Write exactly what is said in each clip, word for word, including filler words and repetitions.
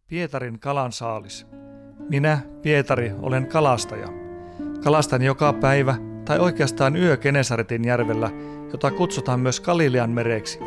Pietarin kalansaalis. Minä, Pietari, olen kalastaja. Kalastan joka päivä, tai oikeastaan yö Genesaretin järvellä, jota kutsutaan myös Galilean mereksi.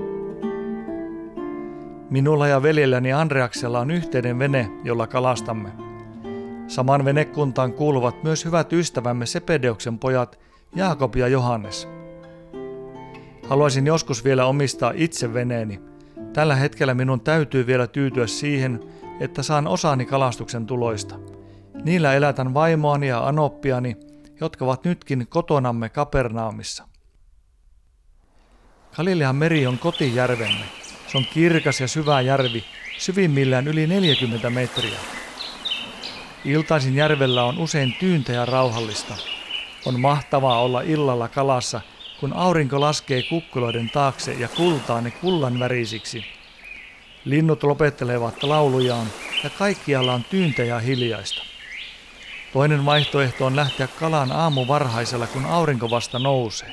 Minulla ja veljelläni Andreaksella on yhteinen vene, jolla kalastamme. Saman venekuntaan kuuluvat myös hyvät ystävämme Sepedeuksen pojat Jaakob ja Johannes. Haluaisin joskus vielä omistaa itse veneeni. Tällä hetkellä minun täytyy vielä tyytyä siihen, että saan osani kalastuksen tuloista. Niillä elätän vaimoani ja anoppiani, jotka ovat nytkin kotonamme Kapernaumissa. Galilean meri on kotijärvemme. Se on kirkas ja syvä järvi, syvimmillään yli neljäkymmentä metriä. Iltaisin järvellä on usein tyyntä ja rauhallista. On mahtavaa olla illalla kalassa, kun aurinko laskee kukkuloiden taakse ja kultaa ne kullan värisiksi. Linnut lopettelevat laulujaan ja kaikkialla on tyyntä ja hiljaista. Toinen vaihtoehto on lähteä kalaan aamu varhaisella, kun aurinko vasta nousee.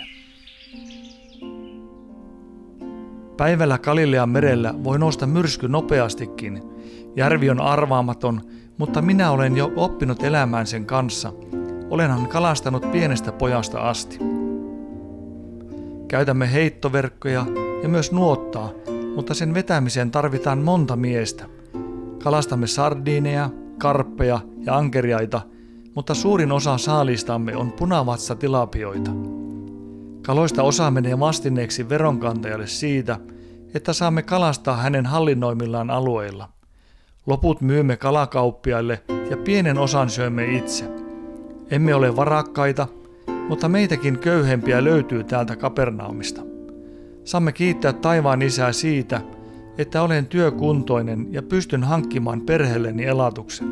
Päivällä Galilean merellä voi nousta myrsky nopeastikin. Järvi on arvaamaton, mutta minä olen jo oppinut elämään sen kanssa. Olenhan kalastanut pienestä pojasta asti. Käytämme heittoverkkoja ja myös nuottaa, mutta sen vetämiseen tarvitaan monta miestä. Kalastamme sardiineja, karppeja ja ankeriaita, mutta suurin osa saalistamme on punavatsatilapioita. Kaloista osa menee vastineeksi veronkantajalle siitä, että saamme kalastaa hänen hallinnoimillaan alueilla. Loput myymme kalakauppiaille ja pienen osan syömme itse. Emme ole varakkaita, mutta meitäkin köyhempiä löytyy täältä Kapernaumista. Saamme kiittää taivaan Isää siitä, että olen työkuntoinen ja pystyn hankkimaan perheelleni elatuksen.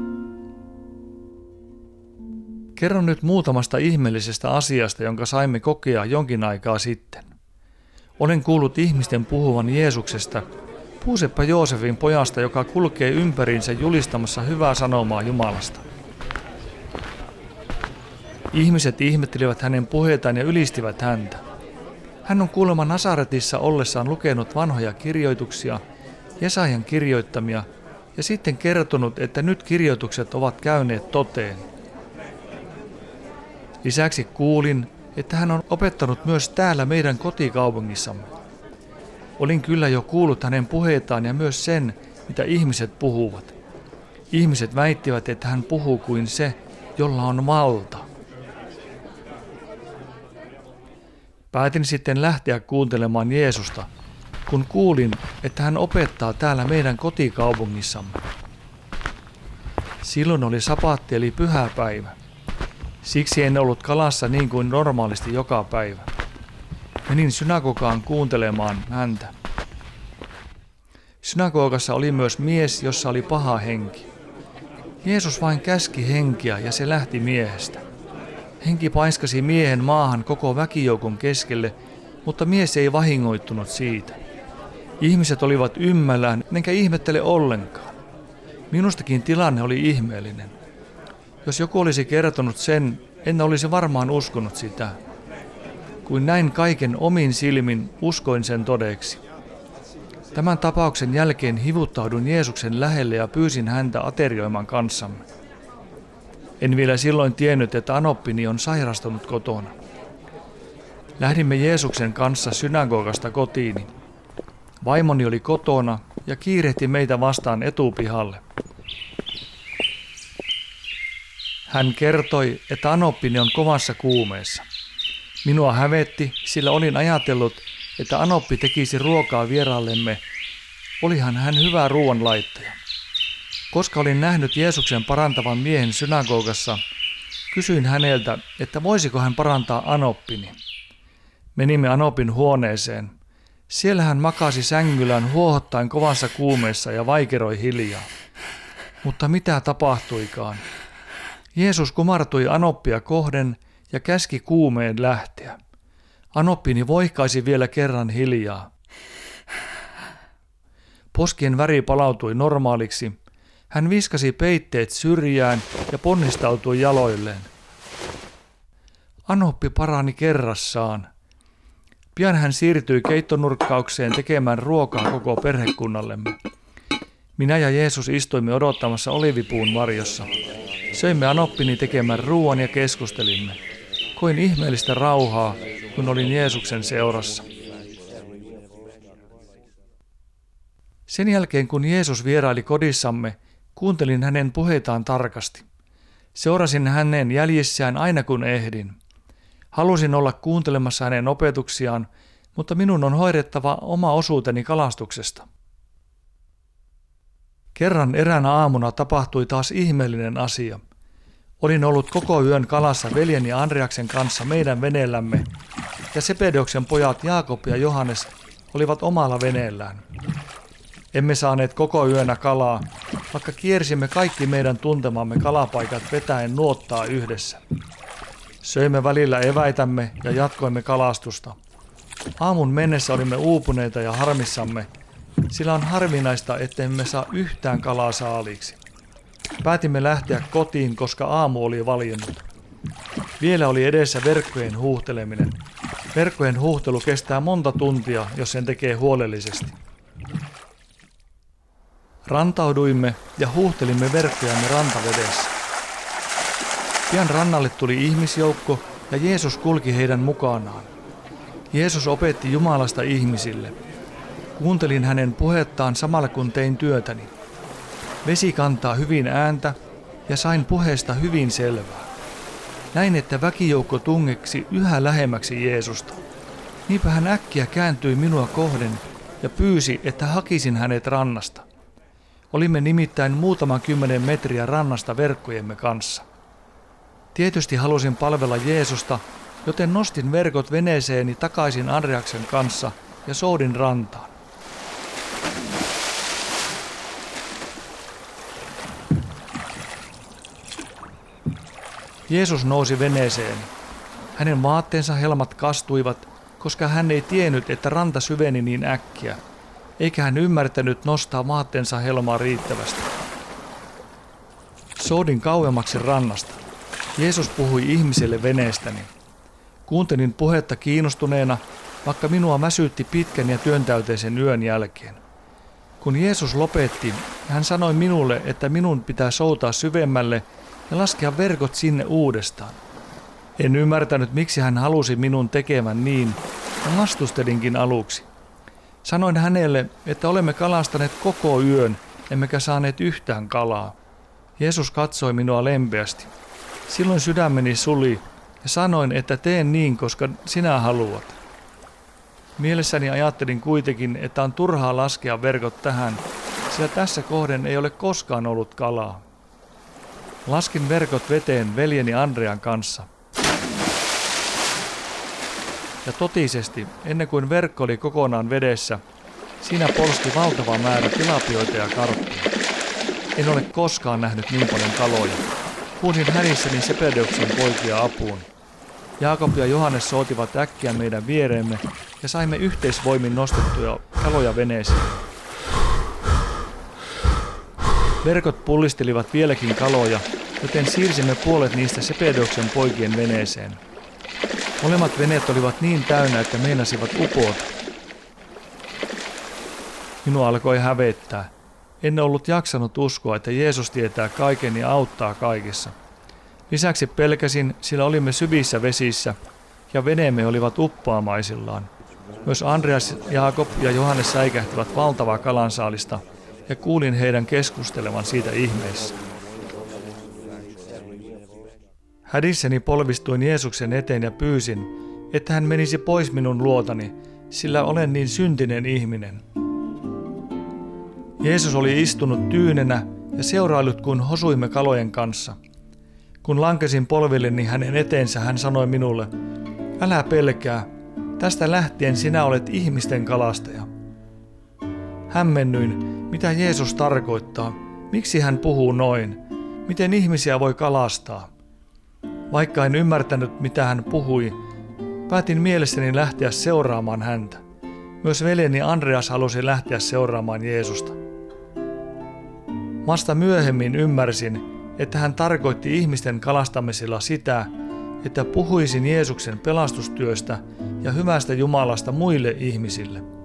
Kerron nyt muutamasta ihmeellisestä asiasta, jonka saimme kokea jonkin aikaa sitten. Olen kuullut ihmisten puhuvan Jeesuksesta, Puuseppa Joosefin pojasta, joka kulkee ympäriinsä julistamassa hyvää sanomaa Jumalasta. Ihmiset ihmettelivät hänen puheitaan ja ylistivät häntä. Hän on kuulemma Nasaretissa ollessaan lukenut vanhoja kirjoituksia, Jesajan kirjoittamia, ja sitten kertonut, että nyt kirjoitukset ovat käyneet toteen. Lisäksi kuulin, että hän on opettanut myös täällä meidän kotikaupungissamme. Olin kyllä jo kuullut hänen puheitaan ja myös sen, mitä ihmiset puhuvat. Ihmiset väittivät, että hän puhuu kuin se, jolla on valta. Päätin sitten lähteä kuuntelemaan Jeesusta, kun kuulin, että hän opettaa täällä meidän kotikaupungissamme. Silloin oli sapaatti eli pyhäpäivä. Siksi en ollut kalassa niin kuin normaalisti joka päivä. Menin synagogaan kuuntelemaan häntä. Synagogassa oli myös mies, jossa oli paha henki. Jeesus vain käski henkiä ja se lähti miehestä. Henki paiskasi miehen maahan koko väkijoukon keskelle, mutta mies ei vahingoittunut siitä. Ihmiset olivat ymmällään, enkä ihmettele ollenkaan. Minustakin tilanne oli ihmeellinen. Jos joku olisi kertonut sen, en olisi varmaan uskonut sitä. Kuin näin kaiken omin silmin, uskoin sen todeksi. Tämän tapauksen jälkeen hivuttaudun Jeesuksen lähelle ja pyysin häntä aterioimaan kanssamme. En vielä silloin tiennyt, että anoppini on sairastunut kotona. Lähdimme Jeesuksen kanssa synagogasta kotiini. Vaimoni oli kotona ja kiirehti meitä vastaan etupihalle. Hän kertoi, että anoppini on kovassa kuumeessa. Minua hävetti, sillä olin ajatellut, että anoppi tekisi ruokaa vieraallemme. Olihan hän hyvä ruoanlaittaja. Koska olin nähnyt Jeesuksen parantavan miehen synagogassa, kysyin häneltä, että voisiko hän parantaa anoppini. Menimme anopin huoneeseen. Siellä hän makasi sängyllään huohottaen kovassa kuumeessa ja vaikeroi hiljaa. Mutta mitä tapahtuikaan? Jeesus kumartui anoppia kohden ja käski kuumeen lähteä. Anoppini voihkaisi vielä kerran hiljaa. Poskien väri palautui normaaliksi. Hän viskasi peitteet syrjään ja ponnistautui jaloilleen. Anoppi parani kerrassaan. Pian hän siirtyi keittonurkkaukseen tekemään ruokaa koko perhekunnallemme. Minä ja Jeesus istuimme odottamassa oliivipuun varjossa. Söimme anoppini tekemän ruoan ja keskustelimme. Koin ihmeellistä rauhaa, kun olin Jeesuksen seurassa. Sen jälkeen, kun Jeesus vieraili kodissamme, kuuntelin hänen puheitaan tarkasti. Seurasin hänen jäljissään aina kun ehdin. Halusin olla kuuntelemassa hänen opetuksiaan, mutta minun on hoidettava oma osuuteni kalastuksesta. Kerran eräänä aamuna tapahtui taas ihmeellinen asia. Olin ollut koko yön kalassa veljeni Andreaksen kanssa meidän veneellämme, ja Sebedeoksen pojat Jaakob ja Johannes olivat omalla veneellään. Emme saaneet koko yönä kalaa, vaikka kiersimme kaikki meidän tuntemamme kalapaikat vetäen nuottaa yhdessä. Söimme välillä eväitämme ja jatkoimme kalastusta. Aamun mennessä olimme uupuneita ja harmissamme, sillä on harvinaista, ettemme saa yhtään kalaa saaliiksi. Päätimme lähteä kotiin, koska aamu oli valjennut. Vielä oli edessä verkkojen huuhteleminen. Verkkojen huuhtelu kestää monta tuntia, jos sen tekee huolellisesti. Rantauduimme ja huuhtelimme verkkojamme rantavedessä. Pian rannalle tuli ihmisjoukko ja Jeesus kulki heidän mukanaan. Jeesus opetti Jumalasta ihmisille. Kuuntelin hänen puhettaan samalla kun tein työtäni. Vesi kantaa hyvin ääntä ja sain puheesta hyvin selvää. Näin, että väkijoukko tungeksi yhä lähemmäksi Jeesusta. Niinpä hän äkkiä kääntyi minua kohden ja pyysi, että hakisin hänet rannasta. Olimme nimittäin muutaman kymmenen metriä rannasta verkkojemme kanssa. Tietysti halusin palvella Jeesusta, joten nostin verkot veneeseeni takaisin Andreaksen kanssa ja soudin rantaan. Jeesus nousi veneeseen. Hänen vaatteensa helmat kastuivat, koska hän ei tiennyt, että ranta syveni niin äkkiä, eikä hän ymmärtänyt nostaa vaatteensa helmaa riittävästi. Soudin kauemmaksi rannasta. Jeesus puhui ihmiselle veneestäni. Kuuntelin puhetta kiinnostuneena, vaikka minua väsytti pitkän ja työntäyteisen yön jälkeen. Kun Jeesus lopetti, hän sanoi minulle, että minun pitää soutaa syvemmälle ja laskea verkot sinne uudestaan. En ymmärtänyt, miksi hän halusi minun tekemään niin, ja vastustelinkin aluksi. Sanoin hänelle, että olemme kalastaneet koko yön, emmekä saaneet yhtään kalaa. Jeesus katsoi minua lempeästi. Silloin sydämeni suli ja sanoin, että teen niin, koska sinä haluat. Mielessäni ajattelin kuitenkin, että on turhaa laskea verkot tähän, sillä tässä kohden ei ole koskaan ollut kalaa. Laskin verkot veteen veljeni Andrean kanssa. Ja totisesti, ennen kuin verkko oli kokonaan vedessä, siinä polski valtava määrä tilapioita ja karppuja. En ole koskaan nähnyt niin paljon kaloja. Huusin hänissäni Sebedeoksen poikia apuun. Jaakob ja Johannes soutivat äkkiä meidän viereemme ja saimme yhteisvoimin nostettuja kaloja veneeseen. Verkot pullistelivat vieläkin kaloja, joten siirsimme puolet niistä Sebedeoksen poikien veneeseen. Molemmat veneet olivat niin täynnä, että meinasivat upota. Minua alkoi hävettää. En ollut jaksanut uskoa, että Jeesus tietää kaiken ja auttaa kaikissa. Lisäksi pelkäsin, sillä olimme syvissä vesissä ja veneemme olivat uppoamaisillaan. Myös Andreas, Jaakob ja Johannes säikähtivät valtavaa kalansaalista ja kuulin heidän keskustelevan siitä ihmeessä. Hädissäni polvistuin Jeesuksen eteen ja pyysin, että hän menisi pois minun luotani, sillä olen niin syntinen ihminen. Jeesus oli istunut tyynenä ja seuraillut, kun hosuimme kalojen kanssa. Kun lankesin polvilleni hänen eteensä, hän sanoi minulle, älä pelkää, tästä lähtien sinä olet ihmisten kalastaja. Hämmennyin, mitä Jeesus tarkoittaa, miksi hän puhuu noin, miten ihmisiä voi kalastaa. Vaikka en ymmärtänyt, mitä hän puhui, päätin mielessäni lähteä seuraamaan häntä. Myös veljeni Andreas halusi lähteä seuraamaan Jeesusta. Vasta myöhemmin ymmärsin, että hän tarkoitti ihmisten kalastamisella sitä, että puhuisin Jeesuksen pelastustyöstä ja hyvästä Jumalasta muille ihmisille.